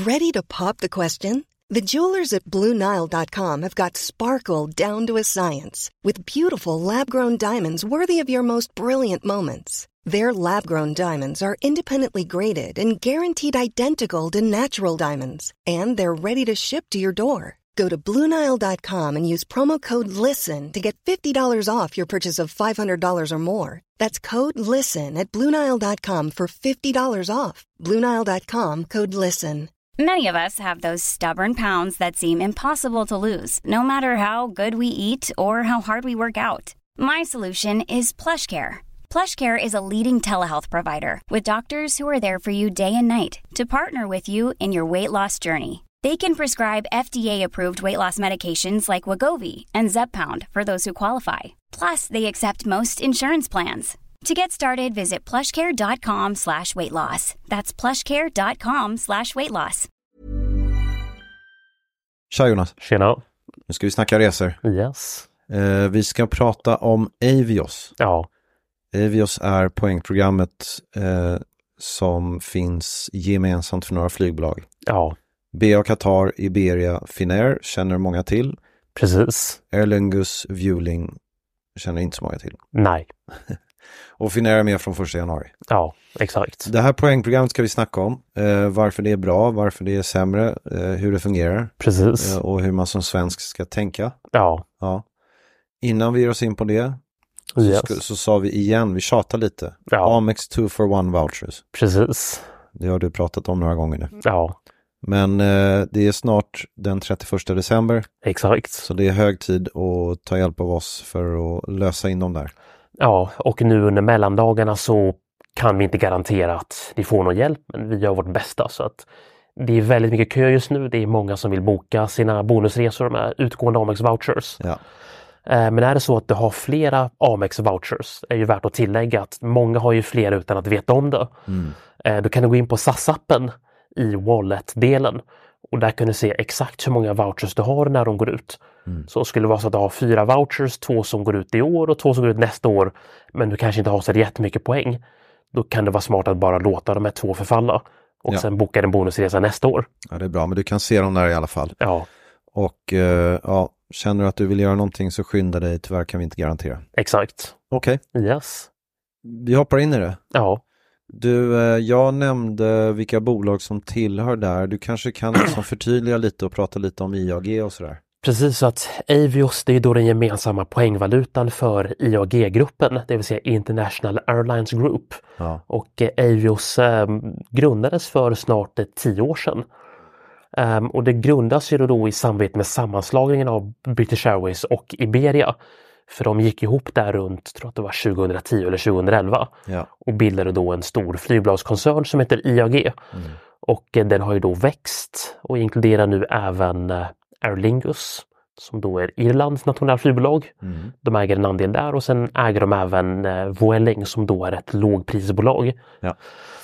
Ready to pop the question? The jewelers at BlueNile.com have got sparkle down to a science with beautiful lab-grown diamonds worthy of your most brilliant moments. Their lab-grown diamonds are independently graded and guaranteed identical to natural diamonds, and they're ready to ship to your door. Go to BlueNile.com and use promo code LISTEN to get $50 off your purchase of $500 or more. That's code LISTEN at BlueNile.com for $50 off. BlueNile.com, code LISTEN. Many of us have those stubborn pounds that seem impossible to lose, no matter how good we eat or how hard we work out. My solution is PlushCare. PlushCare is a leading telehealth provider with doctors who are there for you day and night to partner with you in your weight loss journey. They can prescribe FDA-approved weight loss medications like Wegovy and Zepbound for those who qualify. Plus, they accept most insurance plans. To get started, visit plushcare.com/weightloss. That's plushcare.com/weightloss. Tja Jonas. Tjena. Nu ska vi snacka resor. Yes. Vi ska prata om Avios. Ja. Avios är poängprogrammet som finns gemensamt för några flygbolag. Ja. BA Qatar, Iberia, Finnair känner många till. Precis. Aer Lingus, Vueling känner inte så många till. Nej. Och Finnair är med från 1 januari. Ja, exakt. Det här poängprogrammet ska vi snacka om. Varför det är bra, varför det är sämre, hur det fungerar. Precis. Och hur man som svensk ska tänka. Ja. Innan vi ger oss in på det så sa vi igen, vi tjatar lite. Ja. Amex 2-for-1 vouchers. Precis. Det har du pratat om några gånger nu. Ja. Men det är snart den 31 december. Exakt. Så det är hög tid att ta hjälp av oss för att lösa in dem där. Ja, och nu under mellandagarna så kan vi inte garantera att ni får någon hjälp, men vi gör vårt bästa. Så att det är väldigt mycket kö just nu. Det är många som vill boka sina bonusresor med utgående Amex vouchers. Ja. Men är det så att du har flera Amex vouchers, är ju värt att tillägga att många har ju flera utan att veta om det. Då kan du gå in på SAS-appen i wallet-delen och där kan du se exakt hur många vouchers du har när de går ut. Så skulle det vara så att du har 4 vouchers, 2 som går ut i år och 2 som går ut nästa år, men du kanske inte har så jättemycket poäng. Då kan det vara smart att bara låta de här 2 förfalla och sen boka en bonusresa nästa år. Ja, det är bra, men du kan se dem där i alla fall. Ja. Och känner du att du vill göra någonting så skynda dig, tyvärr kan vi inte garantera. Exakt. Okej. Yes. Vi hoppar in i det. Ja. Du, jag nämnde vilka bolag som tillhör där. Du kanske kan liksom förtydliga lite och prata lite om IAG och sådär. Precis, så att Avios, det är då den gemensamma poängvalutan för IAG-gruppen, det vill säga International Airlines Group. Ja. Och Avios grundades för snart 10 år sedan. Och det grundas ju då i samarbete med sammanslagningen av British Airways och Iberia. För de gick ihop där runt, tror att det var 2010 eller 2011. Ja. Och bildade då en stor flygbolagskoncern som heter IAG. Och den har ju då växt och inkluderar nu även Aer Lingus, som då är Irlands nationella flygbolag. De äger en andel där och sen äger de även Vueling som då är ett lågprisbolag. Ja.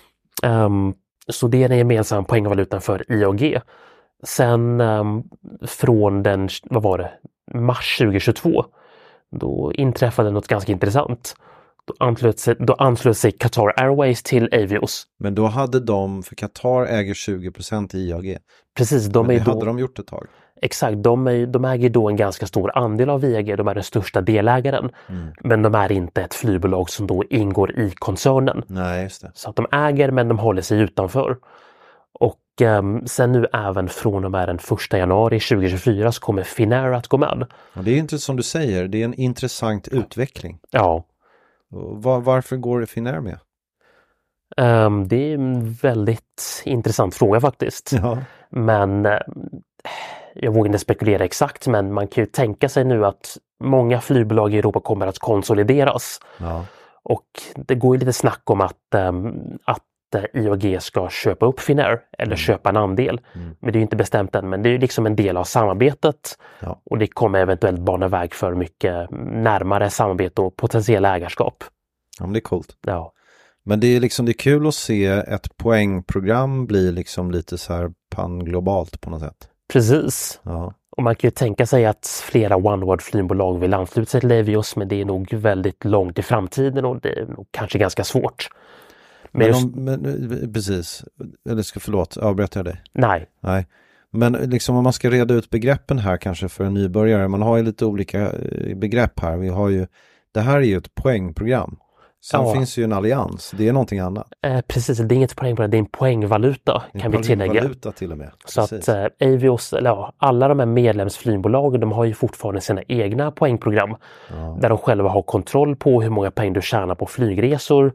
Så det är den gemensamma poängvalutan för IAG. Sen från den, mars 2022, då inträffade något ganska intressant. Då anslöt sig Qatar Airways till Avios. Men då hade för Qatar äger 20% i IAG. Precis, det hade de gjort ett tag. Exakt, de äger då en ganska stor andel av IAG, de är den största delägaren. Men de är inte ett flygbolag som då ingår i koncernen. Nej, just det. Så att de äger, men de håller sig utanför. Och sen nu även från och med den 1 januari 2024 så kommer Finnair att gå med. Ja, det är inte som du säger, det är en intressant utveckling. Ja. Varför går Finnair med? Det är en väldigt intressant fråga faktiskt. Ja. Men jag vågar inte spekulera exakt, men man kan ju tänka sig nu att många flygbolag i Europa kommer att konsolideras. Ja. Och det går ju lite snack om att IAG ska köpa upp Finnair eller köpa en andel. Men det är ju inte bestämt än, men det är ju liksom en del av samarbetet. Ja. Och det kommer eventuellt bana väg för mycket närmare samarbete och potentiella ägarskap. Ja, men det är coolt. Ja. Men det är kul att se ett poängprogram bli liksom lite så här panglobalt på något sätt. Precis. Ja. Och man kan ju tänka sig att flera OneWorld-flygbolag vill ansluta sig till Avios, men det är nog väldigt långt i framtiden och det är nog kanske ganska svårt. Men precis, eller förlåt, avbryter jag dig? Nej. Men liksom om man ska reda ut begreppen här kanske för en nybörjare, man har ju lite olika begrepp här. Vi har ju, det här är ju ett poängprogram. Sen finns ju en allians, det är någonting annat. Precis, det är inget poängprogram, det är en poängvaluta kan vi tillägga. Poängvaluta till och med. Så att Avios, alla de här medlemsflygbolagen, de har ju fortfarande sina egna poängprogram. Där de själva har kontroll på hur många pengar du tjänar på flygresor,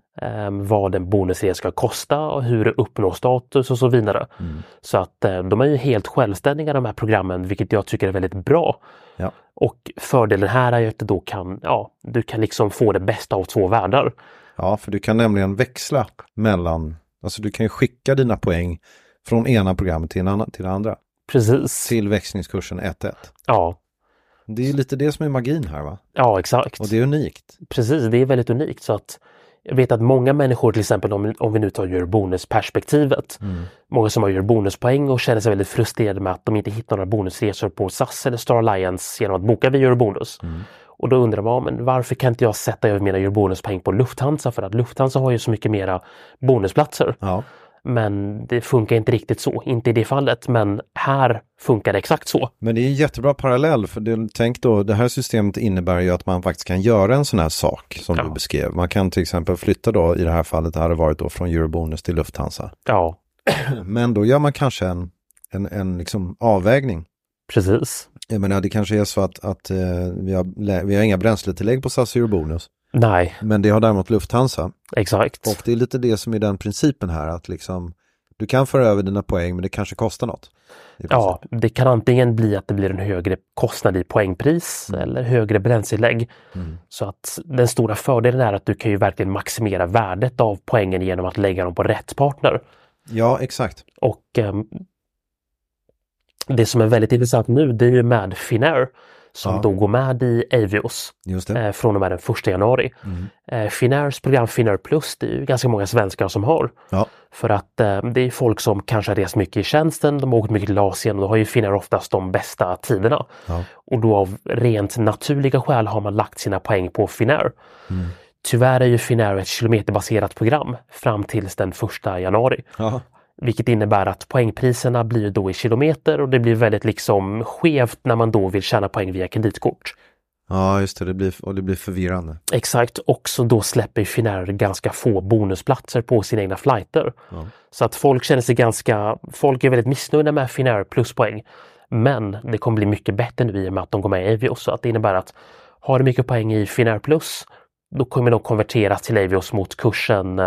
vad en bonusresa ska kosta och hur du uppnår status och så vidare. Så att de är ju helt självständiga de här programmen, vilket jag tycker är väldigt bra. Ja. Och fördelen här är ju att du kan liksom få det bästa av två världar. Ja, för du kan nämligen växla mellan, alltså du kan ju skicka dina poäng från ena programmet till det andra. Precis. Till växlingskursen 1-1. Ja. Det är ju lite det som är magin här, va? Ja, exakt. Och det är unikt. Precis, det är väldigt unikt. Så att jag vet att många människor, till exempel om vi nu tar Eurobonus-perspektivet, många som har Eurobonus-poäng och känner sig väldigt frustrerade med att de inte hittar några bonusresor på SAS eller Star Alliance genom att boka via Eurobonus. Och då undrar man, men varför kan inte jag sätta över mina Eurobonus-poäng på Lufthansa? För att Lufthansa har ju så mycket mera bonusplatser. Ja. Men det funkar inte riktigt så, inte i det fallet, men här funkar det exakt så. Men det är en jättebra parallell, för tänk då, det här systemet innebär ju att man faktiskt kan göra en sån här sak som du beskrev. Man kan till exempel flytta då, i det här fallet det hade varit då från Eurobonus till Lufthansa. Ja. Men då gör man kanske en liksom avvägning. Precis. Jag menar, det kanske är så att vi har inga bränsletillägg på SAS Eurobonus. Nej. Men det har däremot Lufthansa. Exakt. Och det är lite det som är den principen här, att liksom du kan föra över dina poäng, men det kanske kostar något. Ja, det kan antingen bli att det blir en högre kostnad i poängpris eller högre bränsletillägg. Så att den stora fördelen är att du kan ju verkligen maximera värdet av poängen genom att lägga dem på rätt partner. Ja, exakt. Och det som är väldigt intressant nu, det är ju med Finnair som då går med i Avios från och med den 1 januari. Finnairs program Finnair Plus, det är ju ganska många svenskar som har. Ja. För att det är folk som kanske har rest mycket i tjänsten, de har åkt mycket till Asien och då har ju Finnair oftast de bästa tiderna. Ja. Och då av rent naturliga skäl har man lagt sina poäng på Finnair. Tyvärr är ju Finnair ett kilometerbaserat program fram tills den 1 januari. Ja. Vilket innebär att poängpriserna blir då i kilometer och det blir väldigt liksom skevt när man då vill tjäna poäng via kreditkort. Ja, just det. Det blir förvirrande. Exakt. Också då släpper Finnair ganska få bonusplatser på sina egna flighter. Ja. Så att folk är väldigt missnöjda med Finnair pluspoäng. Men det kommer bli mycket bättre nu i och med att de går med i Avios. Så att det innebär att har du mycket poäng i Finnair plus, då kommer de konverteras till Avios mot kursen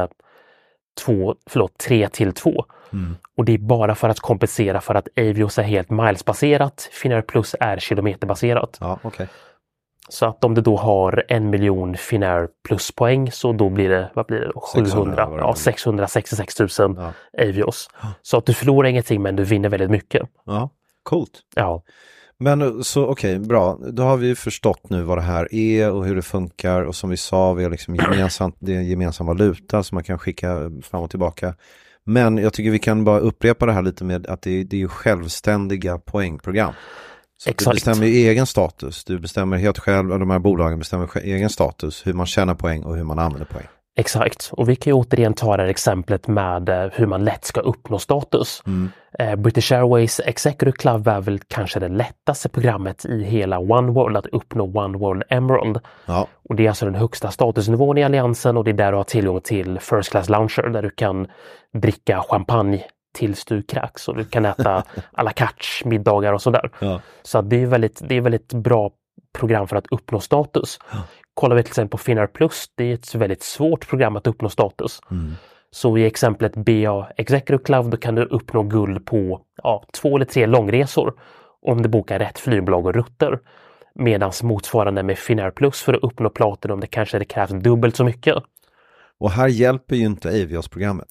3-2. Och det är bara för att kompensera för att Avios är helt milesbaserat, Finnair plus är kilometerbaserat. Ja, okay. Så att om du då har 1 miljon Finnair plus poäng, så då blir det, vad blir det då? 666 000 Avios. Så att du förlorar ingenting, men du vinner väldigt mycket. Ja, coolt. Ja. Men så okej, bra. Då har vi förstått nu vad det här är och hur det funkar. Och som vi sa, vi har liksom det är en gemensam valuta som man kan skicka fram och tillbaka. Men jag tycker vi kan bara upprepa det här lite med att det är ju självständiga poängprogram. Så exakt. Du bestämmer ju egen status. Du bestämmer helt själv, och de här bolagen bestämmer egen status. Hur man tjänar poäng och hur man använder poäng. Exakt, och vi kan ju återigen ta det här exemplet med hur man lätt ska uppnå status. British Airways Executive Club är väl kanske det lättaste programmet i hela One World att uppnå One World Emerald. Ja. Och det är alltså den högsta statusnivån i alliansen, och det är där du har tillgång till First Class Lounger där du kan dricka champagne tills du kräks och du kan äta à la carte middagar och sådär. Ja. Så det är väldigt bra program för att uppnå status. Ja. Kollar vi till exempel på Finnair Plus, det är ett väldigt svårt program att uppnå status. Så i exemplet BA Executive Club, då kan du uppnå guld på 2 eller 3 långresor om du bokar rätt flygbolag och rutter. Medan motsvarande med Finnair Plus, för att uppnå platinum, det krävs dubbelt så mycket. Och här hjälper ju inte Avios-programmet.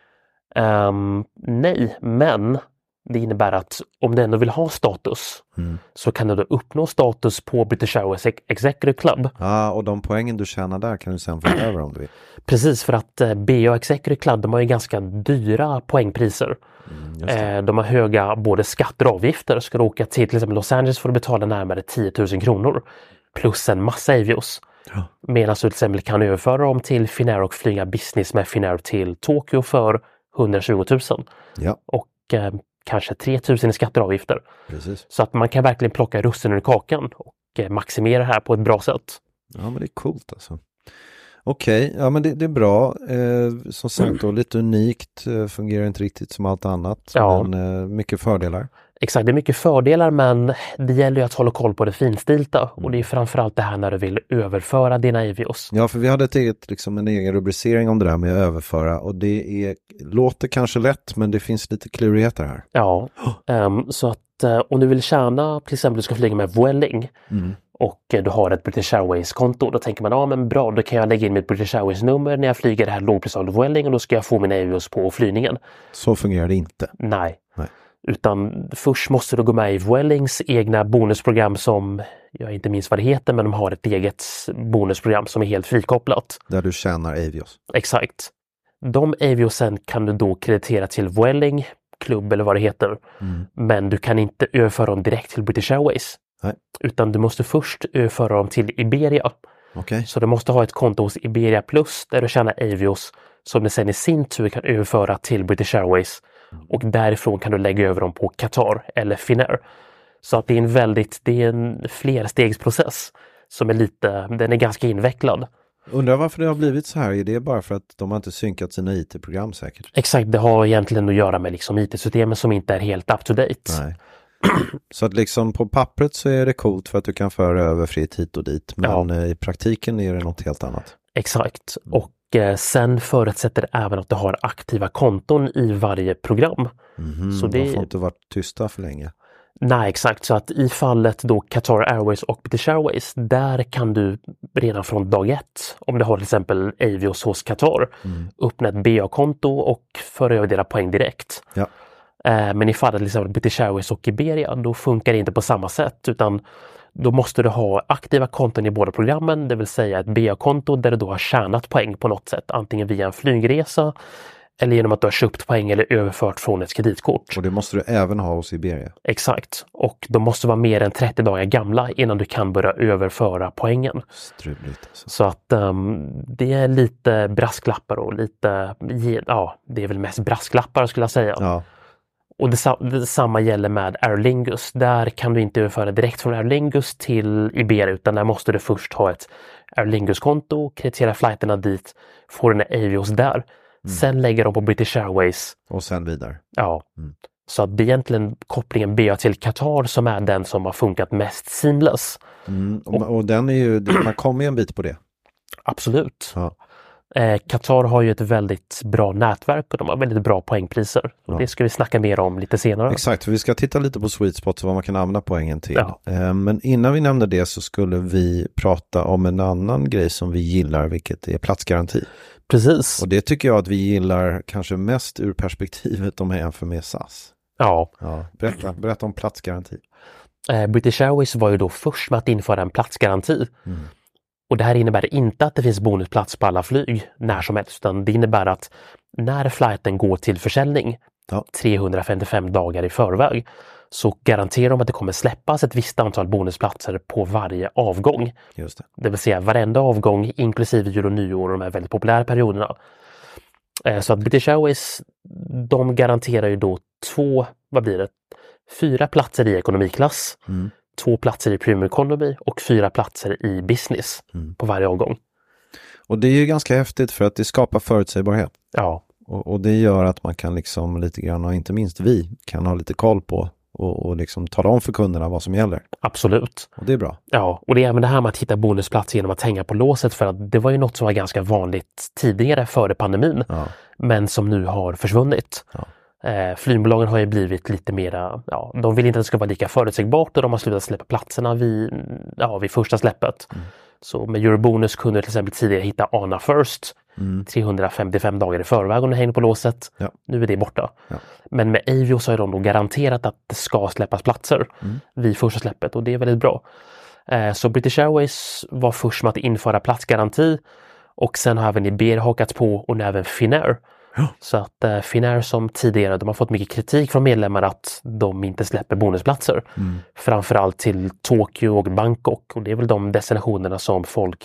Nej, men det innebär att om du ändå vill ha status så kan du då uppnå status på British Airways Executive Club. Ja, och de poängen du tjänar där kan du sen få över om du vill. Precis, för att BA Executive Club, de har ju ganska dyra poängpriser. De har höga både skatter och avgifter. Ska du åka till exempel Los Angeles får du betala närmare 10 000 kronor. Plus en massa Avios. Ja. Medan du till exempel kan överföra dem till Finnair och flyga business med Finnair till Tokyo för 120 000. Ja. Och kanske 3 000 i skatteavgifter. Precis. Så att man kan verkligen plocka russinen ur kakan och maximera det här på ett bra sätt. Ja, men det är coolt alltså. Okej, ja men det är bra. Som sagt då, lite unikt, fungerar inte riktigt som allt annat. Ja. Men mycket fördelar. Exakt, det är mycket fördelar men det gäller ju att hålla koll på det finstilta. Och det är framförallt det här när du vill överföra dina Avios. Ja, för vi hade en egen rubricering om det där med att överföra. Och det låter kanske lätt, men det finns lite klurigheter här. Ja, så att om du vill tjäna, till exempel du ska flyga med Vueling och du har ett British Airways-konto, då tänker man, ja men bra, då kan jag lägga in mitt British Airways-nummer när jag flyger det här lågprisavtalet Vueling och då ska jag få mina Avios på flygningen. Så fungerar det inte. Nej. Utan först måste du gå med i Vuelings egna bonusprogram som, jag inte minns vad det heter, men de har ett eget bonusprogram som är helt frikopplat. Där du tjänar Avios. Exakt. De Aviosen kan du då kreditera till Vueling, klubb eller vad det heter. Men du kan inte överföra dem direkt till British Airways. Nej. Utan du måste först överföra dem till Iberia. Okay. Så du måste ha ett konto hos Iberia Plus där du tjänar Avios som du sen i sin tur kan överföra till British Airways. Och därifrån kan du lägga över dem på Qatar eller Finnair. Så att det är en flerstegsprocess som den är ganska invecklad. Undrar varför det har blivit så här. Är det bara för att de har inte synkat sina IT-program säkert? Exakt, det har egentligen att göra med liksom IT-systemen som inte är helt up to date. Nej. Så att liksom på pappret så är det coolt för att du kan föra över fritt hit och dit. Men i praktiken är det något helt annat. Exakt. Och sen förutsätter det även att du har aktiva konton i varje program. Så de får inte vara tysta för länge. Nej, exakt. Så att i fallet då Qatar Airways och British Airways, där kan du redan från dag 1, om du har till exempel Avios hos Qatar, öppna ett BA-konto och föra över dina poäng direkt. Ja. Men i fallet liksom British Airways och Iberia, då funkar det inte på samma sätt, utan då måste du ha aktiva konton i båda programmen, det vill säga ett BA-konto där du då har tjänat poäng på något sätt, antingen via en flygresa eller genom att du har köpt poäng eller överfört från ett kreditkort. Och det måste du även ha hos Iberia? Exakt. Och de måste vara mer än 30 dagar gamla innan du kan börja överföra poängen. Struligt alltså. Så att det är lite brasklappar och lite, det är väl mest brasklappar skulle jag säga. Ja. Och detsamma gäller med Aer Lingus. Där kan du inte överföra direkt från Aer Lingus till Iberia, utan där måste du först ha ett Aer Lingus-konto, kreditera flighterna dit, få dina Avios där. Sen lägger de på British Airways. Och sen vidare. Ja. Så att det är egentligen kopplingen BA till Qatar som är den som har funkat mest seamless. Och den är ju, man kommer ju en bit på det. Absolut. Ja. Qatar har ju ett väldigt bra nätverk och de har väldigt bra poängpriser. Och det ska vi snacka mer om lite senare. Exakt, för vi ska titta lite på sweet spots och vad man kan använda poängen till. Ja. Men innan vi nämner det så skulle vi prata om en annan grej som vi gillar, vilket är platsgaranti. Precis. Och det tycker jag att vi gillar kanske mest ur perspektivet om jag jämför med SAS. Ja. Berätta om platsgaranti. British Airways var ju då först med att införa en platsgaranti. Och det här innebär inte att det finns bonusplats på alla flyg när som helst, utan det innebär att när flighten går till försäljning 355 dagar i förväg så garanterar de att det kommer släppas ett visst antal bonusplatser på varje avgång. Just det. Det vill säga varenda avgång inklusive jul och nyår och de här väldigt populära perioderna. Så att British Airways, de garanterar ju då 4 platser i ekonomiklass, 2 platser i premium economy och 4 platser i business på varje avgång. Och det är ju ganska häftigt för att det skapar förutsägbarhet. Ja. Och det gör att man kan liksom lite grann, och inte minst vi, kan ha lite koll på och liksom tala om för kunderna vad som gäller. Absolut. Och det är bra. Ja, och det är även det här med att hitta bonusplats genom att hänga på låset, för att det var ju något som var ganska vanligt tidigare före pandemin, men som nu har försvunnit. Ja. Flygbolagen har ju blivit lite mera, de vill inte att det ska vara lika förutsägbart och de har slutat släppa platserna vid första släppet. Så med Eurobonus kunde du till exempel tidigare hitta ANA First 355 dagar i förväg om du hänger på låset. Ja. Nu är det borta. Ja. Men med Avios så har de då garanterat att det ska släppas platser vid första släppet och det är väldigt bra. Så British Airways var först med att införa platsgaranti och sen har även Iberia hakat på och nu även Finnair. Ja. Så att Finnair som tidigare, de har fått mycket kritik från medlemmar att de inte släpper bonusplatser. Framförallt till Tokyo och Bangkok, och det är väl de destinationerna som folk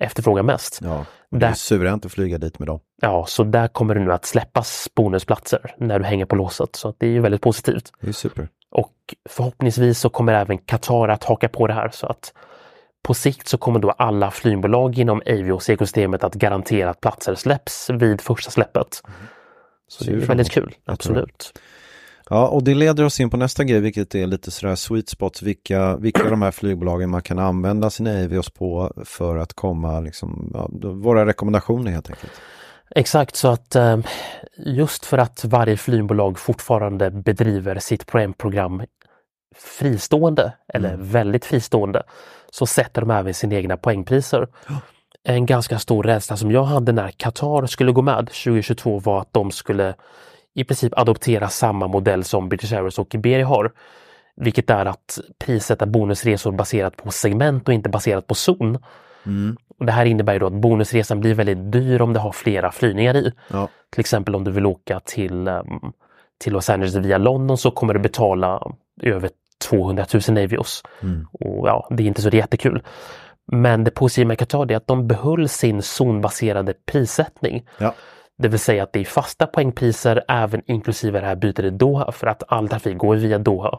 efterfrågar mest. Ja, och det är suveränt att flyga dit med dem. Ja, så där kommer det nu att släppas bonusplatser när du hänger på låset. Så att det är ju väldigt positivt. Det är super. Och förhoppningsvis så kommer även Qatar att haka på det här, så att på sikt så kommer då alla flygbolag inom Avios-ekosystemet att garantera att platser släpps vid första släppet. Så det är väldigt kul, absolut. Ja, och det leder oss in på nästa grej, vilket är lite sådär sweet spots, vilka de här flygbolagen man kan använda sina Avios på för att komma liksom, våra rekommendationer helt enkelt. Exakt, så att just för att varje flygbolag fortfarande bedriver sitt program fristående eller väldigt fristående, så sätter de även sina egna poängpriser. En ganska stor rädsla som jag hade när Qatar skulle gå med 2022 var att de skulle i princip adoptera samma modell som British Airways och Iberia har. Vilket är att prissätta bonusresor baserat på segment och inte baserat på zon. Och det här innebär då att bonusresan blir väldigt dyr om det har flera flygningar i. Ja. Till exempel om du vill åka till Los Angeles via London så kommer du betala över 200 000 Avios. Och ja, det är inte så jättekul. Men det positiva med Qatar är att de behöll sin zonbaserade prissättning. Ja. Det vill säga att det är fasta poängpriser även inklusive det här bytet i Doha, för att all trafik går via Doha.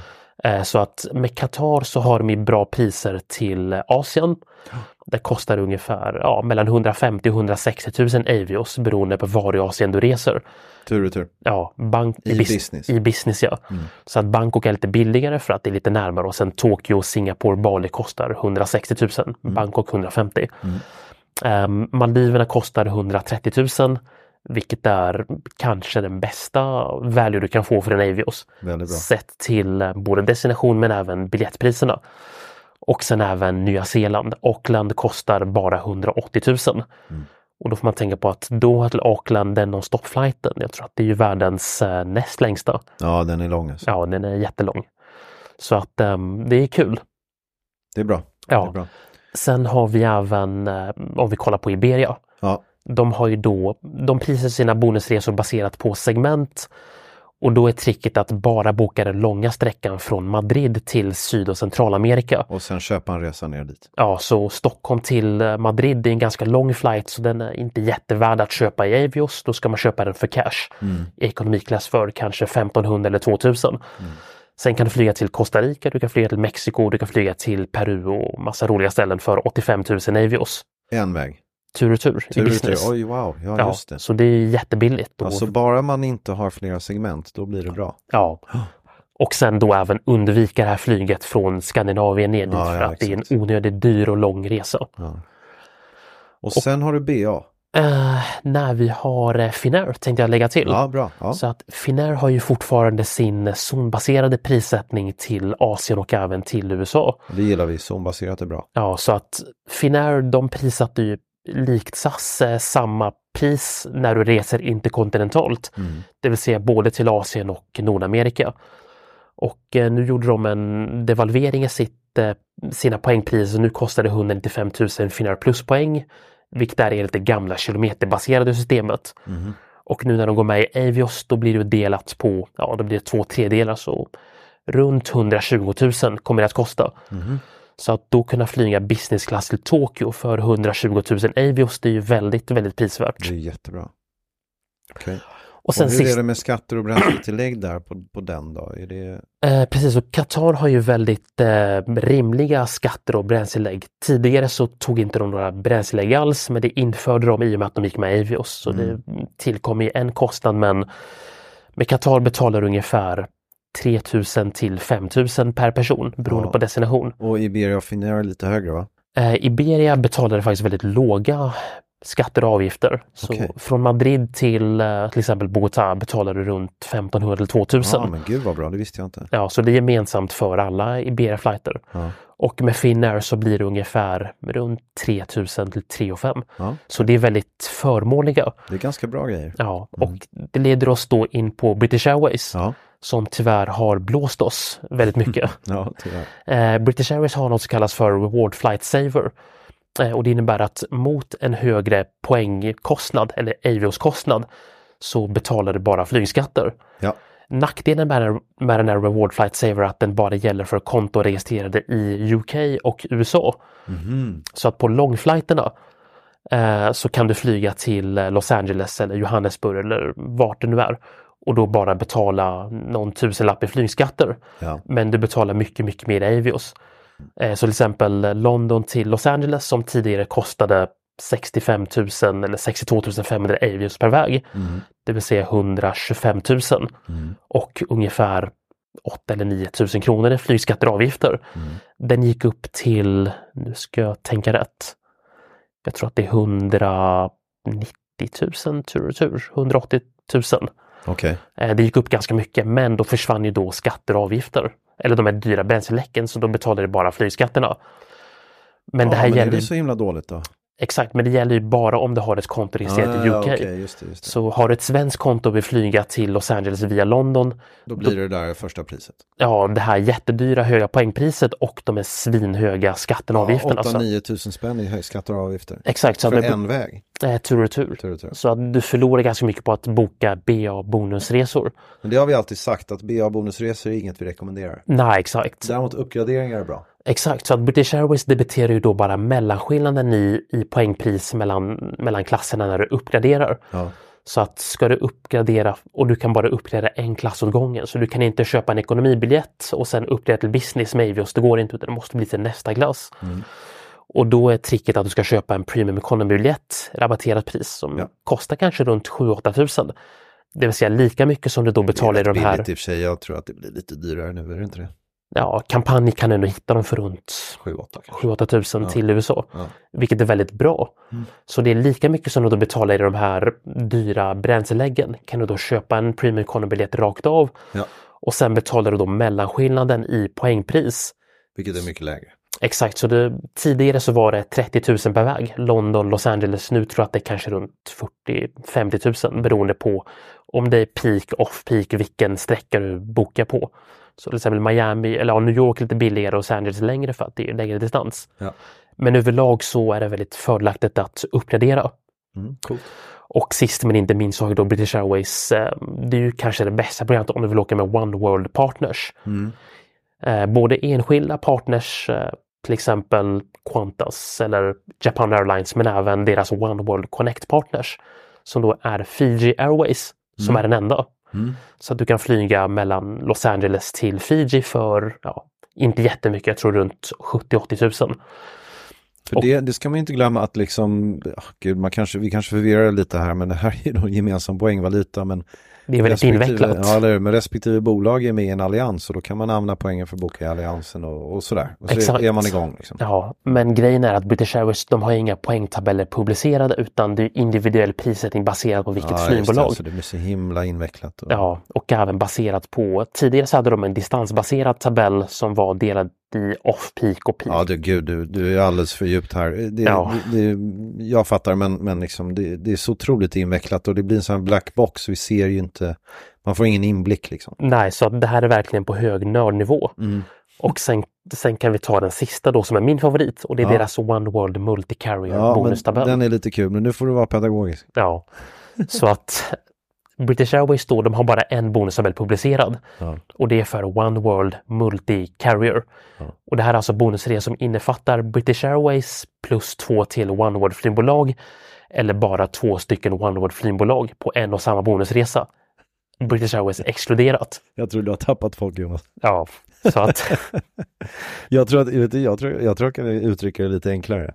Så att med Qatar så har de bra priser till Asien. Det kostar ungefär mellan 150 och 160 000 Avios beroende på var i Asien du reser. Tur och tur. Ja, i business ja. Så att Bangkok är lite billigare för att det är lite närmare, och sen Tokyo, Singapore, Bali kostar 160 000, Bangkok 150. Maldiverna kostar 130 000, vilket är kanske den bästa value du kan få för en Avios. Sett till både destination men även biljettpriserna. Och sen även Nya Zeeland. Auckland kostar bara 180 000. Och då får man tänka på att Doha till Auckland, den non-stop-flighten, jag tror att det är ju världens näst längsta. Ja, den är lång. Alltså. Ja, den är jättelång. Så att det är kul. Det är bra. Ja. Det är bra. Sen har vi även, om vi kollar på Iberia. Ja. De har ju då, de prisar sina bonusresor baserat på segment. Och då är tricket att bara boka den långa sträckan från Madrid till Syd- och Centralamerika. Och sen köpa en resa ner dit. Ja, så Stockholm till Madrid är en ganska lång flight, så den är inte jättevärd att köpa i Avios. Då ska man köpa den för cash. I ekonomiklass för kanske 1500 eller 2000. Sen kan du flyga till Costa Rica, du kan flyga till Mexiko, du kan flyga till Peru och massa roliga ställen för 85 000 Avios. En väg. Tur och tur i business. Oj, wow. Ja, just det. Så det är jättebilligt. Alltså bara man inte har flera segment, då blir det bra. Ja. Och sen då även undvika det här flyget från Skandinavien ner dit, för att det är en onödigt dyr och lång resa. Ja. Och sen har du BA. När vi har Finnair tänkte jag lägga till. Ja, bra. Ja. Så att Finnair har ju fortfarande sin zonbaserade prissättning till Asien och även till USA. Det gillar vi, zonbaserat är bra. Ja, så att Finnair, de prissatte ju likt SAS samma pris när du reser interkontinentalt. Det vill säga både till Asien och Nordamerika. Och nu gjorde de en devalvering i sina poängpriser. Nu kostar det 195 000 Finnair pluspoäng. Vilket är enligt det gamla kilometerbaserade systemet. Och nu när de går med i Avios, då blir det delat på, då blir det 2/3, så runt 120 000 kommer det att kosta. Så att då kunna flyga business class till Tokyo för 120 000 Avios, det är ju väldigt, väldigt prisvärt. Det är jättebra. Okej. Och sen hur är det med skatter och bränsletillägg där på den då? Är det... Precis, och Qatar har ju väldigt rimliga skatter och bränsletillägg. Tidigare så tog inte de några bränsletillägg alls, men det införde de i och med att de gick med Avios. Så det tillkom ju en kostnad, men med Qatar betalar ungefär 3 000 till 5 000 per person beroende på destination. Och Iberia och Finnair är lite högre, va? Iberia betalade faktiskt väldigt låga skatter och avgifter. Så från Madrid till exempel Bogotá betalar du runt 1500 till 2000. Ja, men gud vad bra, det visste jag inte. Ja, så det är gemensamt för alla Iberia-flighter. Ja. Och med Finnair så blir det ungefär runt 3000 till 3 500. Ja. Så det är väldigt förmånliga. Det är ganska bra grejer. Ja, och det leder oss då in på British Airways. Ja. Som tyvärr har blåst oss väldigt mycket. Ja, tyvärr. British Airways har något som kallas för Reward Flight Saver. Och det innebär att mot en högre poängkostnad eller Avios-kostnad så betalar du bara flygskatter. Ja. Nackdelen med den här Reward Flight Saver är att den bara gäller för konton registrerade i UK och USA. Så att på långflighterna så kan du flyga till Los Angeles eller Johannesburg eller vart det nu är och då bara betala någon tusenlapp i flygskatter. Ja. Men du betalar mycket, mycket mer i Avios. Så till exempel London till Los Angeles som tidigare kostade 65 000 eller 62 500 Avios per väg. Det vill säga 125 000 och ungefär 8 eller 9 000 kronor i flygskatter och avgifter. Den gick upp till, nu ska jag tänka rätt, jag tror att det är 190 000 tur och tur, 180 000. Okay. Det gick upp ganska mycket, men då försvann ju då skatter och avgifter. Eller de här dyra bränsleläcken, så de betalade bara flygskatterna. Men det här men gäller är det så himla dåligt då? Exakt, men det gäller ju bara om du har ett konto registrerat i UK. Okay, just det. Så har du ett svenskt konto och vill flyga till Los Angeles via London. Då blir det där första priset. Ja, det här jättedyra höga poängpriset och de är svinhöga skatterna och avgifterna. 8-9 000 spänn i skatter och avgifter. Exakt. Så för en väg? Tur och tur. Så att du förlorar ganska mycket på att boka BA-bonusresor. Men det har vi alltid sagt, att BA-bonusresor är inget vi rekommenderar. Nej, exakt. Däremot uppgraderingar är bra. Exakt, så att British Airways debiterar ju då bara mellanskillnaden i poängpris mellan klasserna när du uppgraderar. Ja. Så att ska du uppgradera, och du kan bara uppgradera en klass åt gången, så du kan inte köpa en ekonomibiljett och sen uppgradera till business med Avios, det går inte, utan det måste bli till nästa klass. Och då är tricket att du ska köpa en premium economy-biljett, rabatterat pris som kostar kanske runt 7-8 000. Det vill säga lika mycket som du då betalar i de här. Det är i och för sig, jag tror att det blir lite dyrare nu, är det inte det? Ja, kampanj kan ändå hitta dem för runt 7-8 000 till USA, vilket är väldigt bra. Så det är lika mycket som du då betalar i de här dyra bränsleläggen. Kan du då köpa en premium economy-biljett rakt av och sen betalar du då mellanskillnaden i poängpris. Vilket är mycket lägre. Exakt, så tidigare så var det 30 000 per väg. London, Los Angeles, nu tror jag att det är kanske runt 40-50 000 beroende på om det är peak, off-peak, vilken sträcka du bokar på. Så till exempel Miami eller New York lite billigare och Los Angeles längre för att det är längre distans. Ja. Men överlag så är det väldigt fördelaktigt att uppgradera. Cool. Och sist men inte minst så har ju då British Airways, det är ju kanske det bästa programmet om du vill åka med One World Partners. Både enskilda partners, till exempel Qantas eller Japan Airlines, men även deras One World Connect Partners som då är Fiji Airways som är den enda. Så att du kan flyga mellan Los Angeles till Fiji för inte jättemycket, jag tror runt 70-80 000. För det ska man inte glömma att liksom, gud, vi kanske förvirrar lite här, men det här är då gemensam poängvaluta, men det är väldigt invecklat. Ja, eller men respektive bolag är med i en allians och då kan man använda poängen för att boka i alliansen och sådär. Och så exakt. Är man igång. Liksom. Ja, men grejen är att British Airways, de har inga poängtabeller publicerade utan det är individuell prissättning baserat på vilket flygbolag. Det, så det blir så himla invecklat. Ja, och även baserat på, tidigare så hade de en distansbaserad tabell som var delad i off-peak och peak. Ja, du är alldeles för djupt här. Jag fattar, men liksom, det är så otroligt invecklat och det blir en sån här black box. Vi ser ju inte, man får ingen inblick liksom. Nej, så det här är verkligen på hög nördnivå. Och sen kan vi ta den sista då som är min favorit och det är deras One World Multi-Carrier bonustabell. Den är lite kul, men nu får du vara pedagogisk. Ja, så att British Airways då, de har bara en bonustabell publicerad och det är för One World Multi-Carrier. Och det här är alltså bonusresor som innefattar British Airways plus 2 till One World flygbolag eller bara 2 stycken One World flygbolag på en och samma bonusresa. British Airways exkluderat. Jag tror du har tappat folk, Jonas. Ja, så att jag tror jag kan uttrycka det lite enklare.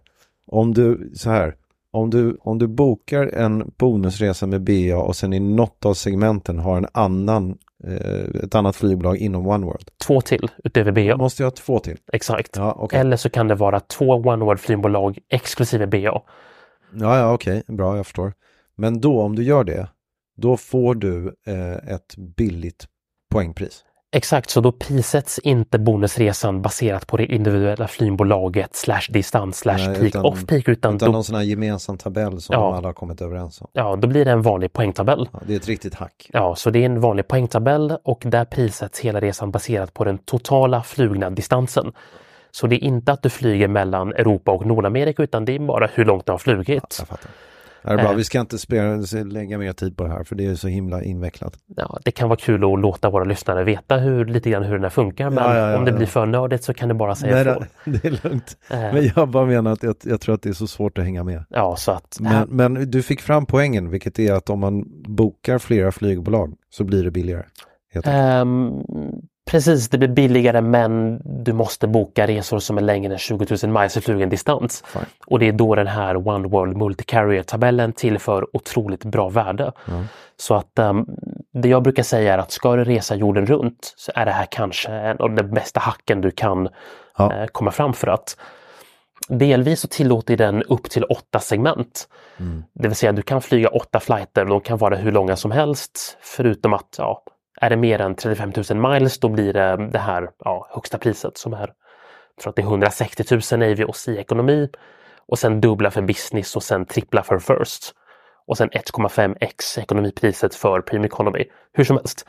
Om du bokar en bonusresa med BA och sen i något av segmenten har ett annat flygbolag inom One World. 2 till utöver BA. Måste jag ha 2 till? Exakt. Ja, okay. Eller så kan det vara 2 One World flygbolag exklusive BA. Ja, okej. Bra, jag förstår. Men då, om du gör det, då får du ett billigt poängpris. Exakt, så då prissätts inte bonusresan baserat på det individuella flygbolaget /distans /peak off-peak utan någon sån här gemensam tabell som alla har kommit överens om. Ja, då blir det en vanlig poängtabell. Ja, det är ett riktigt hack. Ja, så det är en vanlig poängtabell och där prissätts hela resan baserat på den totala flugna distansen. Så det är inte att du flyger mellan Europa och Nordamerika utan det är bara hur långt du har flugit. Ja, jag fattar. Det är bra. Vi ska inte lägga mer tid på det här för det är så himla invecklat. Ja, det kan vara kul att låta våra lyssnare veta lite grann hur den här funkar, men om det blir för nördigt så kan du bara säga ifrån. Det är lugnt. Men jag bara menar att jag tror att det är så svårt att hänga med. Ja, så att... Men du fick fram poängen, vilket är att om man bokar flera flygbolag så blir det billigare. Precis, det blir billigare, men du måste boka resor som är längre än 20 000 miles i flygen distans. Fine. Och det är då den här One World Multi-Carrier-tabellen tillför otroligt bra värde. Så att det jag brukar säga är att ska du resa jorden runt så är det här kanske en av de bästa hacken du kan komma fram för att delvis så tillåter den upp till 8 segment. Det vill säga du kan flyga 8 flighter och de kan vara hur långa som helst, förutom att är det mer än 35 000 miles då blir det här högsta priset som är, jag tror att det är 160 000 Avios i ekonomi och sen dubbla för business och sen trippla för first och sen 1,5x ekonomipriset för premium economy. Hur som helst.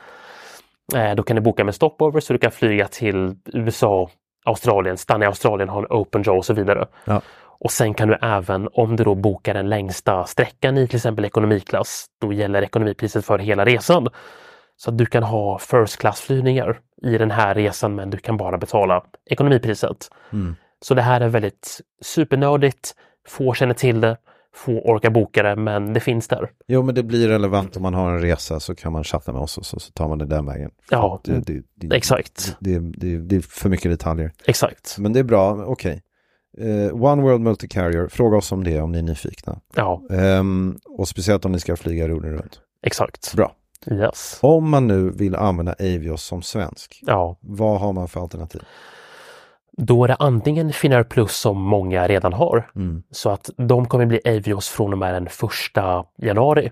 Då kan du boka med stopover så du kan flyga till USA, Australien, stanna i Australien, ha en open jaw och så vidare. Ja. Och sen kan du även, om du då bokar den längsta sträckan i till exempel ekonomiklass, då gäller ekonomipriset för hela resan. Så att du kan ha first class-flygningar i den här resan men du kan bara betala ekonomipriset. Så det här är väldigt supernördigt, få känner till det, få orkar boka det, men det finns där. Jo, men det blir relevant om man har en resa så kan man chatta med oss och så tar man det den vägen. Ja, exakt. Det är för mycket detaljer. Exakt. Men det är bra, okej. One World Multi-Carrier, fråga oss om det om ni är nyfikna. Ja. Och speciellt om ni ska flyga jorden runt. Exakt. Bra. Yes. Om man nu vill använda Avios som svensk, vad har man för alternativ? Då är det antingen Finnair Plus som många redan har. Så att de kommer bli Avios från och med den 1 januari.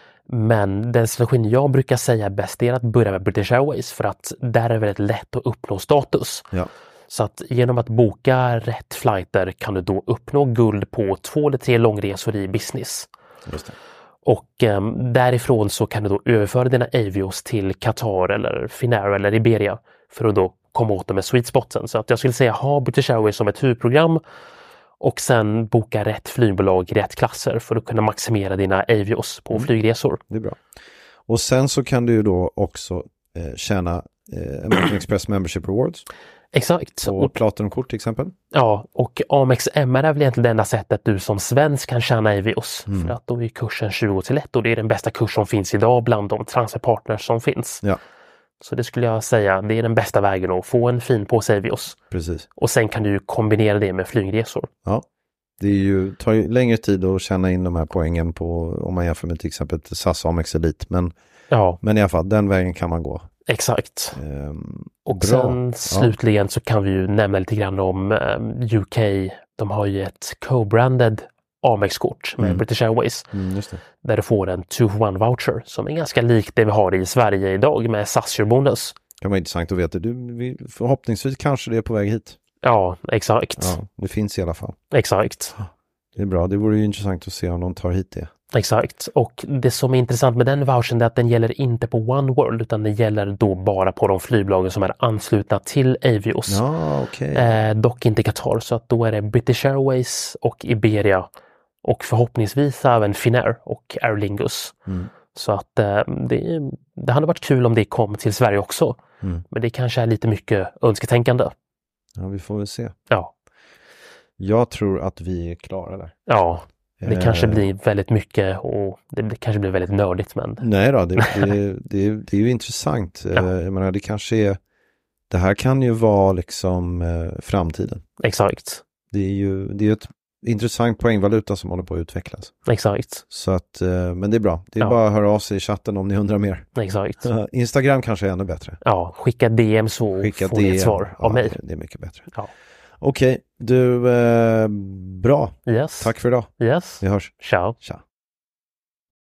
Men den strategin jag brukar säga bäst är att börja med British Airways för att där är det väldigt lätt att uppnå status. Ja. Så att genom att boka rätt flighter kan du då uppnå guld på 2 eller 3 långresor i business. Just det. Och därifrån så kan du då överföra dina Avios till Qatar eller Finnair eller Iberia för att då komma åt dem med sweet spoten. Så att jag skulle säga ha British Airways som ett huvudprogram och sen boka rätt flygbolag i rätt klasser för att kunna maximera dina Avios på flygresor. Det är bra. Och sen så kan du ju då också tjäna American Express Membership Rewards. Exakt. Och Platinum-kort till exempel. Ja, och Amex MR är väl egentligen det enda sättet du som svensk kan tjäna Avios. För att då är kursen 20-1 och det är den bästa kurs som finns idag bland de transferpartners som finns. Ja. Så det skulle jag säga, det är den bästa vägen att få en fin påse Avios. Precis. Och sen kan du kombinera det med flygresor. Ja, det tar ju längre tid att tjäna in de här poängen på om man jämför med till exempel SAS Amex Elite. Men i alla fall, den vägen kan man gå. Exakt. Och bra. Sen slutligen så kan vi ju nämna lite grann om UK. De har ju ett co-branded Amex-kort med British Airways. Just det. Där du får en 2-for-1 voucher som är ganska lik det vi har i Sverige idag med SAS-bonus. Det kan vara intressant att veta. Förhoppningsvis kanske det är på väg hit. Ja, exakt. Ja, det finns i alla fall. Exakt. Det är bra. Det vore ju intressant att se om de tar hit det. Exakt. Och det som är intressant med den vouchern är att den gäller inte på One World utan det gäller då bara på de flygbolagen som är anslutna till Avios. Ja, okay. Dock inte Qatar, så att då är det British Airways och Iberia och förhoppningsvis även Finnair och Aer Lingus. Så att det hade varit kul om det kom till Sverige också. Men det kanske är lite mycket önsketänkande. Ja, vi får väl se. Ja. Jag tror att vi är klara där. Ja. Det kanske blir väldigt mycket och det kanske blir väldigt nördigt. Men... Nej då, det är ju intressant. Ja. Jag menar, det här kan ju vara liksom framtiden. Exakt. Det är ju ett intressant poängvaluta som håller på att utvecklas. Exakt. Så att, men det är bra. Det är bara att höra av sig i chatten om ni undrar mer. Exakt. Instagram kanske är ännu bättre. Ja, skicka DM så får ni ett svar av mig. Det är mycket bättre. Ja. Okej, du, bra. Yes. Tack för idag. Yes. Vi hörs. Ciao. Ciao.